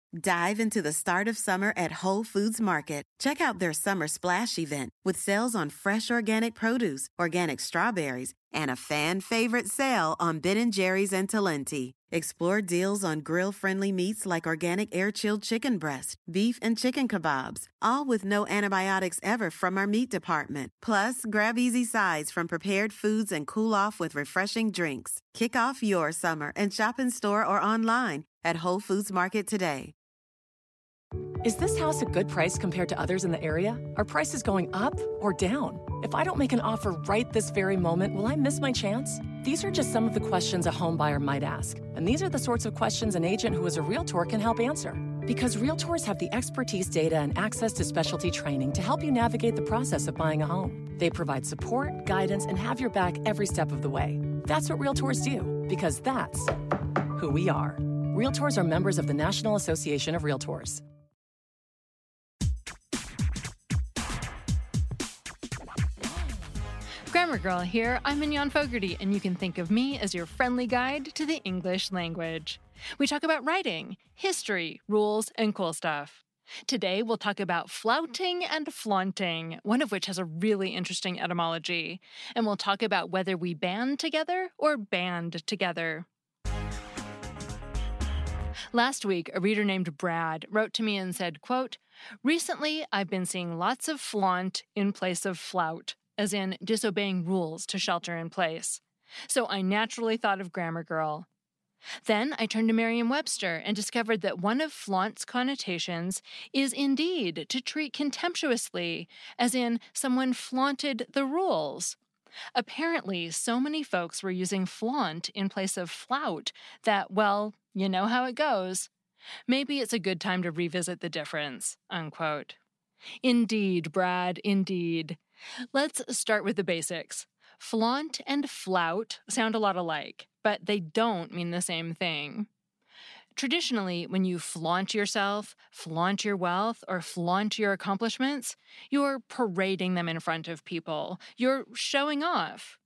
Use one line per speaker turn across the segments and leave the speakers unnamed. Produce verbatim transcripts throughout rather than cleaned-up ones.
Dive into the start of summer at Whole Foods Market. Check out their Summer Splash event with sales on fresh organic produce, organic strawberries, and a fan-favorite sale on Ben and Jerry's and Talenti. Explore deals on grill-friendly meats like organic air-chilled chicken breast, beef, and chicken kebabs, all with no antibiotics ever from our meat department. Plus, grab easy sides from prepared foods and cool off with refreshing drinks. Kick off your summer and shop in store or online at Whole Foods Market today.
Is this house a good price compared to others in the area? Are prices going up or down? If I don't make an offer right this very moment, will I miss my chance? These are just some of the questions a home buyer might ask. And these are the sorts of questions an agent who is a Realtor can help answer. Because Realtors have the expertise, data, and access to specialty training to help you navigate the process of buying a home. They provide support, guidance, and have your back every step of the way. That's what Realtors do, because that's who we are. Realtors are members of the National Association of Realtors.
Grammar Girl here. I'm Mignon Fogarty, and you can think of me as your friendly guide to the English language. We talk about writing, history, rules, and cool stuff. Today, we'll talk about flouting and flaunting, one of which has a really interesting etymology. And we'll talk about whether we band together or band together. Last week, a reader named Brad wrote to me and said, quote, "Recently, I've been seeing lots of flaunt in place of flout, as in disobeying rules to shelter in place. So I naturally thought of Grammar Girl. Then I turned to Merriam-Webster and discovered that one of flaunt's connotations is indeed to treat contemptuously, as in someone flaunted the rules. Apparently, so many folks were using flaunt in place of flout that, well, you know how it goes. Maybe it's a good time to revisit the difference," unquote. Indeed, Brad, indeed. Let's start with the basics. Flaunt and flout sound a lot alike, but they don't mean the same thing. Traditionally, when you flaunt yourself, flaunt your wealth, or flaunt your accomplishments, you're parading them in front of people. You're showing off.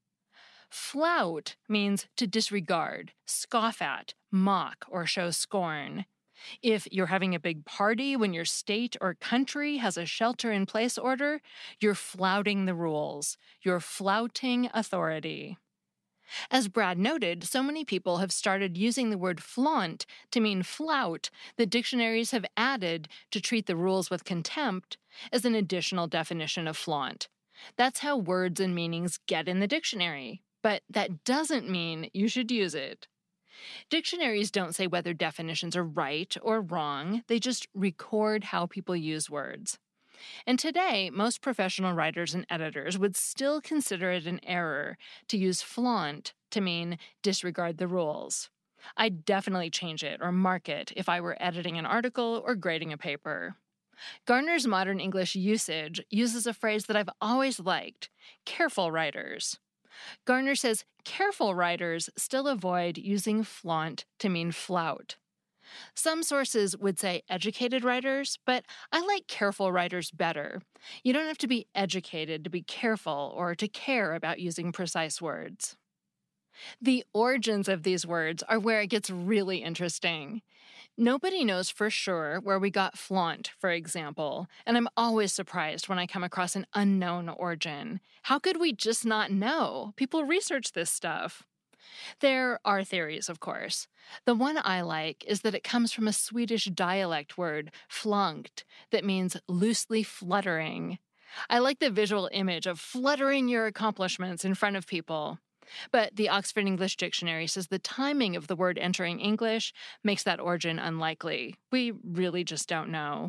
Flout means to disregard, scoff at, mock, or show scorn. If you're having a big party when your state or country has a shelter-in-place order, you're flouting the rules. You're flouting authority. As Brad noted, so many people have started using the word flaunt to mean flout that dictionaries have added to treat the rules with contempt as an additional definition of flaunt. That's how words and meanings get in the dictionary, but that doesn't mean you should use it. Dictionaries don't say whether definitions are right or wrong, they just record how people use words. And today, most professional writers and editors would still consider it an error to use flaunt to mean disregard the rules. I'd definitely change it or mark it if I were editing an article or grading a paper. Garner's Modern English Usage uses a phrase that I've always liked, careful writers. Garner says careful writers still avoid using flaunt to mean flout. Some sources would say educated writers, but I like careful writers better. You don't have to be educated to be careful or to care about using precise words. The origins of these words are where it gets really interesting. Nobody knows for sure where we got flaunt, for example, and I'm always surprised when I come across an unknown origin. How could we just not know? People research this stuff. There are theories, of course. The one I like is that it comes from a Swedish dialect word, flunked, that means loosely fluttering. I like the visual image of fluttering your accomplishments in front of people. But the Oxford English Dictionary says the timing of the word entering English makes that origin unlikely. We really just don't know.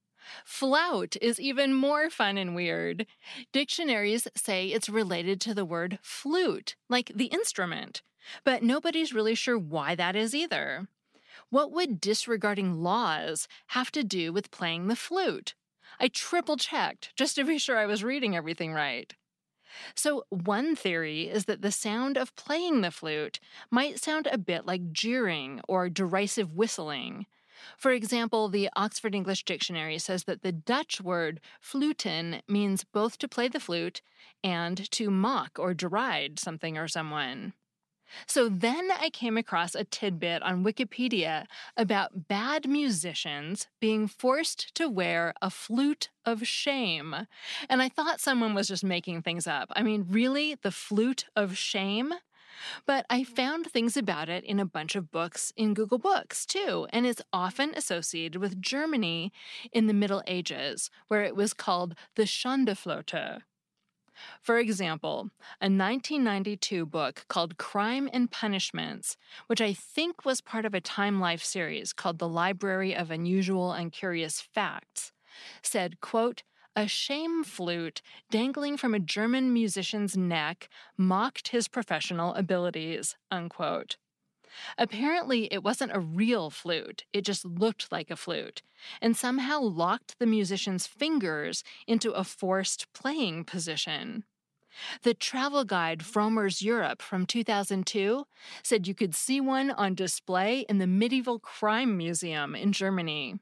Flout is even more fun and weird. Dictionaries say it's related to the word flute, like the instrument, but nobody's really sure why that is either. What would disregarding laws have to do with playing the flute? I triple-checked just to be sure I was reading everything right. So one theory is that the sound of playing the flute might sound a bit like jeering or derisive whistling. For example, the Oxford English Dictionary says that the Dutch word fluten means both to play the flute and to mock or deride something or someone. So then I came across a tidbit on Wikipedia about bad musicians being forced to wear a flute of shame. And I thought someone was just making things up. I mean, really? The flute of shame? But I found things about it in a bunch of books in Google Books, too, and it's often associated with Germany in the Middle Ages, where it was called the Schandeflöte. For example, a nineteen ninety-two book called Crime and Punishments, which I think was part of a Time Life series called The Library of Unusual and Curious Facts, said, quote, "A shame flute dangling from a German musician's neck mocked his professional abilities," unquote. Apparently, it wasn't a real flute, it just looked like a flute, and somehow locked the musician's fingers into a forced playing position. The travel guide Frommer's Europe from two thousand two said you could see one on display in the Medieval Crime Museum in Germany.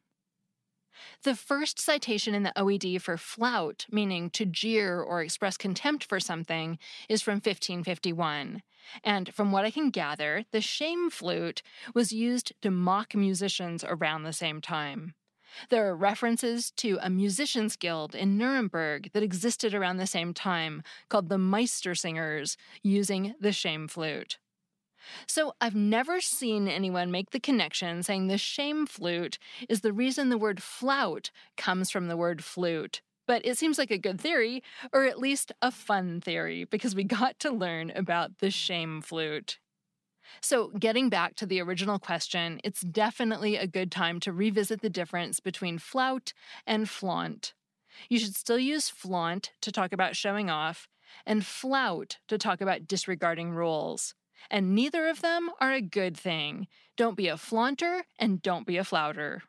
The first citation in the O E D for flout, meaning to jeer or express contempt for something, is from fifteen fifty-one. And from what I can gather, the shame flute was used to mock musicians around the same time. There are references to a musicians' guild in Nuremberg that existed around the same time called the Meistersingers, using the shame flute. So I've never seen anyone make the connection saying the shame flute is the reason the word flout comes from the word flute. But it seems like a good theory, or at least a fun theory, because we got to learn about the shame flute. So getting back to the original question, it's definitely a good time to revisit the difference between flout and flaunt. You should still use flaunt to talk about showing off, and flout to talk about disregarding rules. And neither of them are a good thing. Don't be a flaunter and don't be a flouter.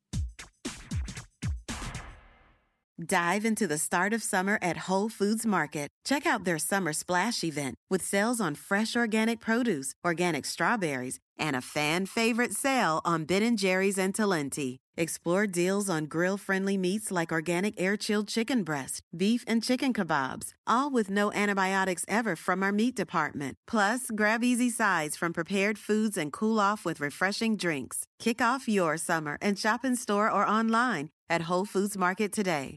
Dive into the start of summer at Whole Foods Market. Check out their Summer Splash event with sales on fresh organic produce, organic strawberries, and a fan-favorite sale on Ben and Jerry's and Talenti. Explore deals on grill-friendly meats like organic air-chilled chicken breast, beef and chicken kebabs, all with no antibiotics ever from our meat department. Plus, grab easy sides from prepared foods and cool off with refreshing drinks. Kick off your summer and shop in store or online at Whole Foods Market today.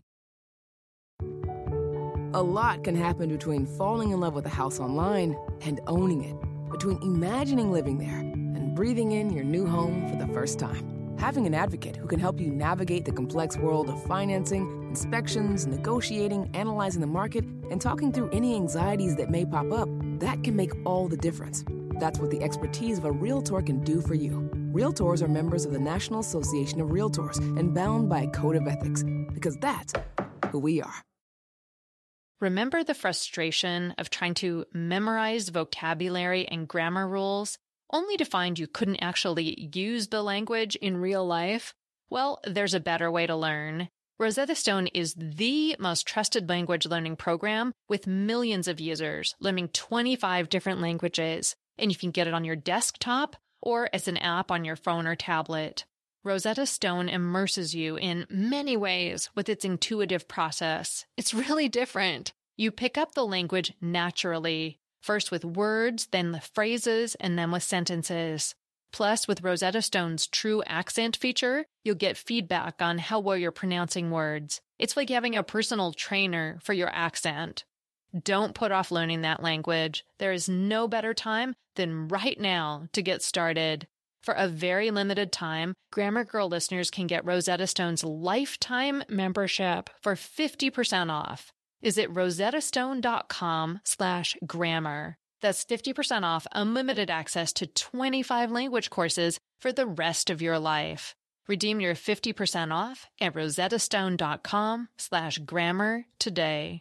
A lot can happen between falling in love with a house online and owning it, between imagining living there and breathing in your new home for the first time. Having an advocate who can help you navigate the complex world of financing, inspections, negotiating, analyzing the market, and talking through any anxieties that may pop up, that can make all the difference. That's what the expertise of a Realtor can do for you. Realtors are members of the National Association of Realtors and bound by a code of ethics, because that's who we are.
Remember the frustration of trying to memorize vocabulary and grammar rules, only to find you couldn't actually use the language in real life? Well, there's a better way to learn. Rosetta Stone is the most trusted language learning program with millions of users learning twenty-five different languages, and you can get it on your desktop or as an app on your phone or tablet. Rosetta Stone immerses you in many ways with its intuitive process. It's really different. You pick up the language naturally, first with words, then with phrases, and then with sentences. Plus, with Rosetta Stone's True Accent feature, you'll get feedback on how well you're pronouncing words. It's like having a personal trainer for your accent. Don't put off learning that language. There is no better time than right now to get started. For a very limited time, Grammar Girl listeners can get Rosetta Stone's lifetime membership for fifty percent off. Visit rosettastone.com slash grammar. That's fifty percent off unlimited access to twenty-five language courses for the rest of your life. Redeem your fifty percent off at rosettastone.com slash grammar today.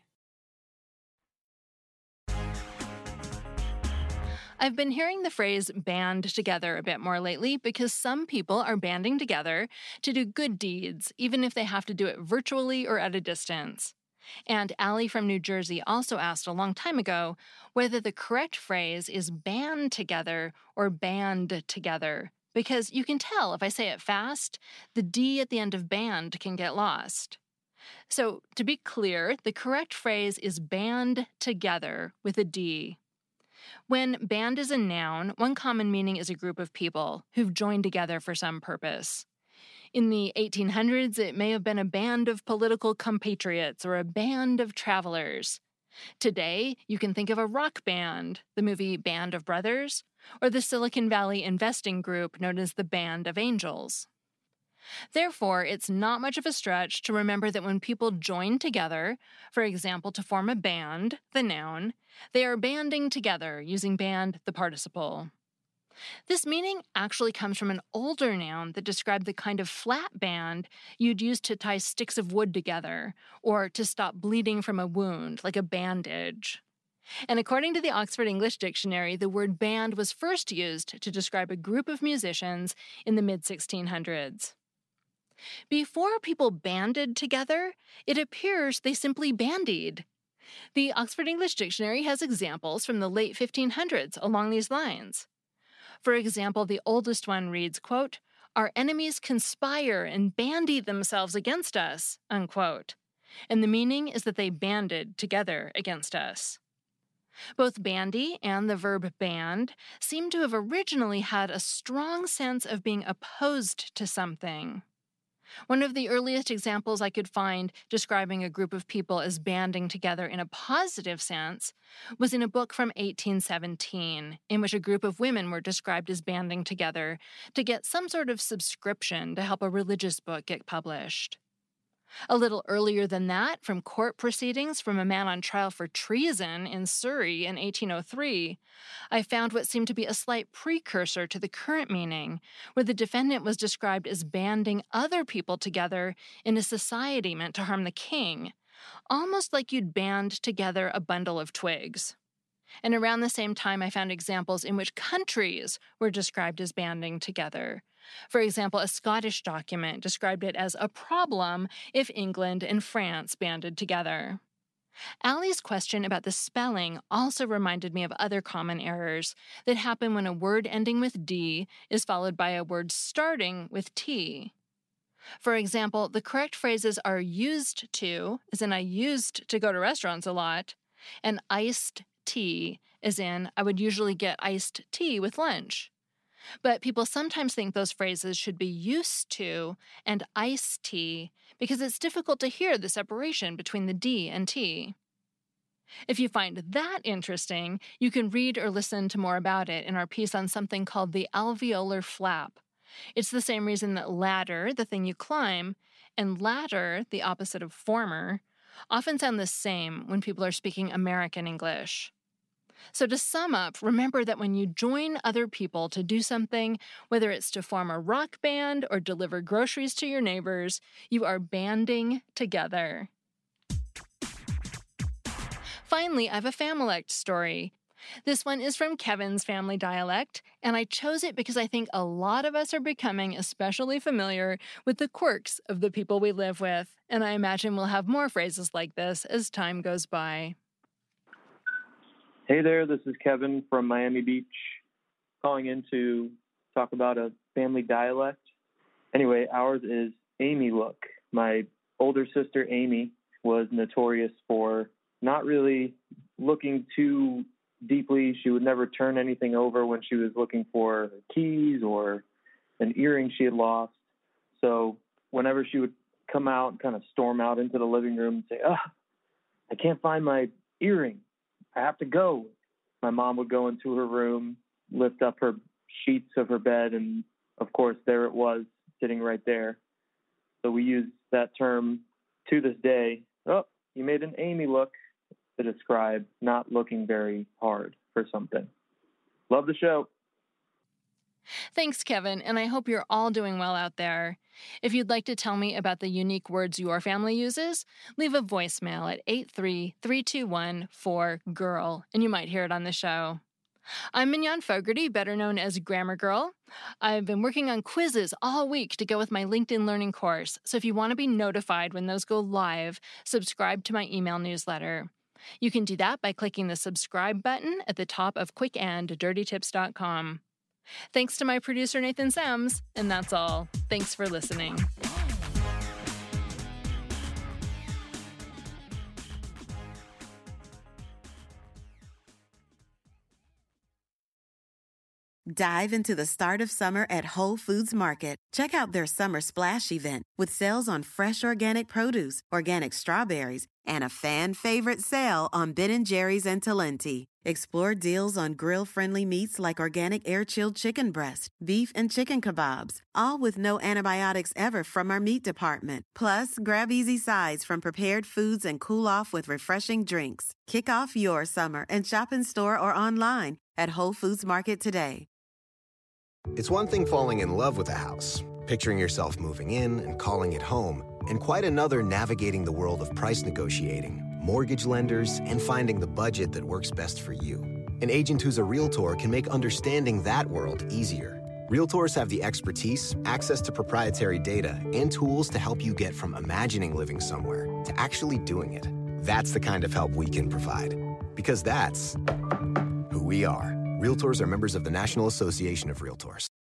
I've been hearing the phrase band together a bit more lately because some people are banding together to do good deeds, even if they have to do it virtually or at a distance. And Allie from New Jersey also asked a long time ago whether the correct phrase is band together or band together, because you can tell if I say it fast, the D at the end of band can get lost. So to be clear, the correct phrase is band together with a D. When band is a noun, one common meaning is a group of people who've joined together for some purpose. In the eighteen hundreds, it may have been a band of political compatriots or a band of travelers. Today, you can think of a rock band, the movie Band of Brothers, or the Silicon Valley investing group known as the Band of Angels. Therefore, it's not much of a stretch to remember that when people join together, for example, to form a band, the noun, they are banding together using band, the participle. This meaning actually comes from an older noun that described the kind of flat band you'd use to tie sticks of wood together, or to stop bleeding from a wound, like a bandage. And according to the Oxford English Dictionary, the word band was first used to describe a group of musicians in the mid sixteen hundreds. Before people banded together, it appears they simply bandied. The Oxford English Dictionary has examples from the late fifteen hundreds along these lines. For example, the oldest one reads, quote, "Our enemies conspire and bandy themselves against us," unquote. And the meaning is that they banded together against us. Both bandy and the verb band seem to have originally had a strong sense of being opposed to something. One of the earliest examples I could find describing a group of people as banding together in a positive sense was in a book from eighteen seventeen, in which a group of women were described as banding together to get some sort of subscription to help a religious book get published. A little earlier than that, from court proceedings from a man on trial for treason in Surrey in eighteen oh three, I found what seemed to be a slight precursor to the current meaning, where the defendant was described as banding other people together in a society meant to harm the king, almost like you'd band together a bundle of twigs. And around the same time, I found examples in which countries were described as banding together. For example, a Scottish document described it as a problem if England and France banded together. Allie's question about the spelling also reminded me of other common errors that happen when a word ending with D is followed by a word starting with T. For example, the correct phrases are used to, as in I used to go to restaurants a lot, and iced tea, as in I would usually get iced tea with lunch. But people sometimes think those phrases should be used to and iced tea because it's difficult to hear the separation between the D and T. If you find that interesting, you can read or listen to more about it in our piece on something called the alveolar flap. It's the same reason that ladder, the thing you climb, and ladder, the opposite of former, often sound the same when people are speaking American English. So to sum up, remember that when you join other people to do something, whether it's to form a rock band or deliver groceries to your neighbors, you are banding together. Finally, I have a Familect story. This one is from Kevin's family dialect, and I chose it because I think a lot of us are becoming especially familiar with the quirks of the people we live with, and I imagine we'll have more phrases like this as time goes by.
Hey there, this is Kevin from Miami Beach, calling in to talk about a family dialect. Anyway, ours is Amy look. My older sister, Amy, was notorious for not really looking too deeply. She would never turn anything over when she was looking for her keys or an earring she had lost. So whenever she would come out and kind of storm out into the living room and say, oh, I can't find my earring. I have to go. My mom would go into her room, lift up her sheets of her bed, and of course, there it was, sitting right there. So we use that term to this day. Oh, you made an Amy look, to describe not looking very hard for something. Love the show.
Thanks, Kevin, and I hope you're all doing well out there. If you'd like to tell me about the unique words your family uses, leave a voicemail at eight three three two one four G I R L, and you might hear it on the show. I'm Mignon Fogarty, better known as Grammar Girl. I've been working on quizzes all week to go with my LinkedIn Learning course, so if you want to be notified when those go live, subscribe to my email newsletter. You can do that by clicking the subscribe button at the top of quick and dirty tips dot com. Thanks to my producer, Nathan Sams, and that's all. Thanks for listening.
Dive into the start of summer at Whole Foods Market. Check out their Summer Splash event with sales on fresh organic produce, organic strawberries, and a fan-favorite sale on Ben and Jerry's and Talenti. Explore deals on grill-friendly meats like organic air-chilled chicken breast, beef and chicken kebabs, all with no antibiotics ever from our meat department. Plus, grab easy sides from prepared foods and cool off with refreshing drinks. Kick off your summer and shop in store or online at Whole Foods Market today.
It's one thing falling in love with a house, picturing yourself moving in and calling it home, and quite another navigating the world of price negotiating, mortgage lenders, and finding the budget that works best for you. An agent who's a Realtor can make understanding that world easier. Realtors have the expertise, access to proprietary data, and tools to help you get from imagining living somewhere to actually doing it. That's the kind of help we can provide. Because that's who we are. Realtors are members of the National Association of Realtors.